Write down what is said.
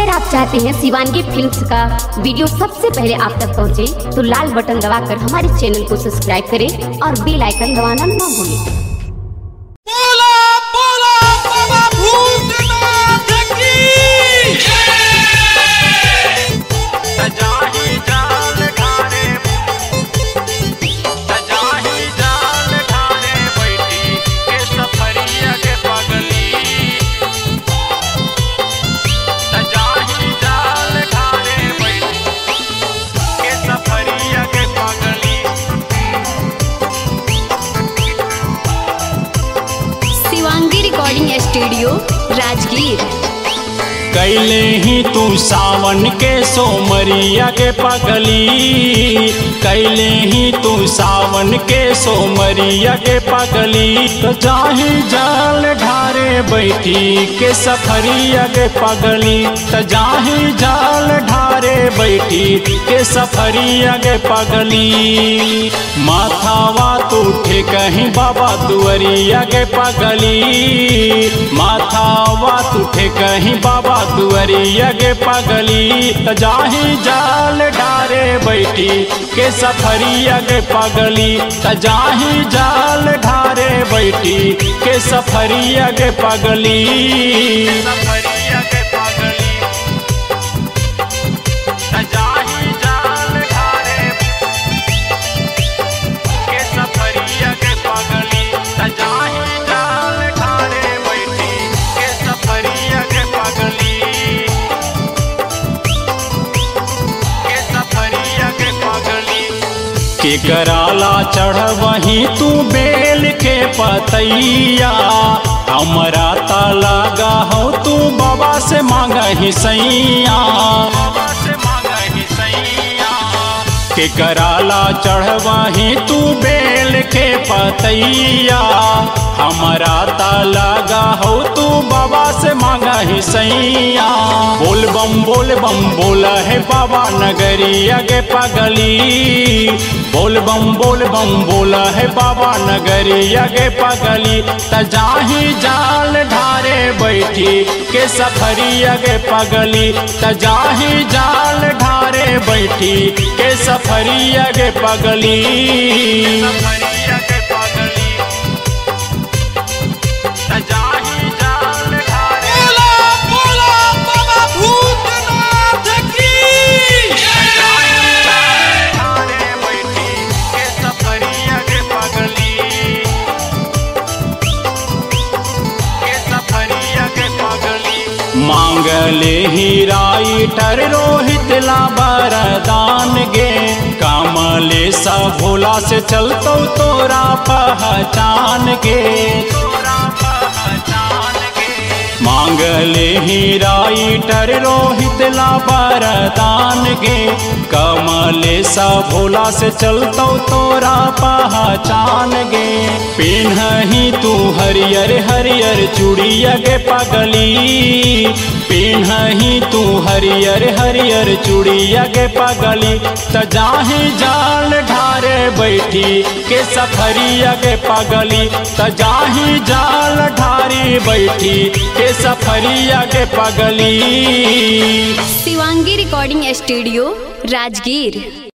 अगर आप चाहते हैं शिवांगी फिल्म्स का वीडियो सबसे पहले आप तक पहुंचे, तो लाल बटन दबाकर हमारे चैनल को सब्सक्राइब करें और बेल आइकन दबाना न भूलें। Shivangi recording studio Rajgir. कैले ही तू सावन के सोमरिया के पगली, कैले ही तू सावन के सोमरिया के पगली, तो जाही जाल ढारे बैठी के सफरिया के पगली, तो जाही जाल ढारे बैठी के सफरिया के पगली। माथावा तू ठे कहीं बाबा दुअरिया के पगली, माथावा तू ठे कहीं बाबा दुअरिया के पगली, त जाही जाल ढारे बैठी के सफरिया के पगली, त जाही जाल ढारे बैठी के सफरिया के पगली, सफरिया के पगली, त जाही जाल ढारे के सफरिया के पगली, त जाही जाल ढारे बैठी के सफरिया के पगली, के कराला चढ़ वहीं तू बेल के पतैया, हमरा ता लगा हो तू बाबा से मांगा ही सैया, बाबा से मांगा ही सैया। के कराला चढ़ वहीं तू बेल के पतैया, हमरा ता लगा हो तू बाबा से मांगा ही सैया। बोल बम बोला है बाबा नगरिया के पगली, बोल बम बोला है बाबा नगरिया के पगली, त जाही जाल ढारे बैठी के सफरिया के पगली, त जाही जाल ढारे बैठी के सफरिया के पगली, सफरिया के पगली, त जाही जाल ढारे बाबा भूतनाथ की, मांगले ही राइटर रोहित ला बरदान गे, कामले सा भोला से चलतो तोरा पहचान गे, मांगले ही राइटर रोहित ला बरदान गे, कमले सा भोला से चलतो तोरा पहचान गे। पिन्हही तू हरियर हरियर चूड़िया के पगली, पिन्हही तू हरियर हरियर चूड़िया के पगली, त जाही जाल ढारे बैठी के सफरिया के पगली, त जाही जाल ढारी बैठी के सफरिया के पगली। Shivangi recording studio Rajgir.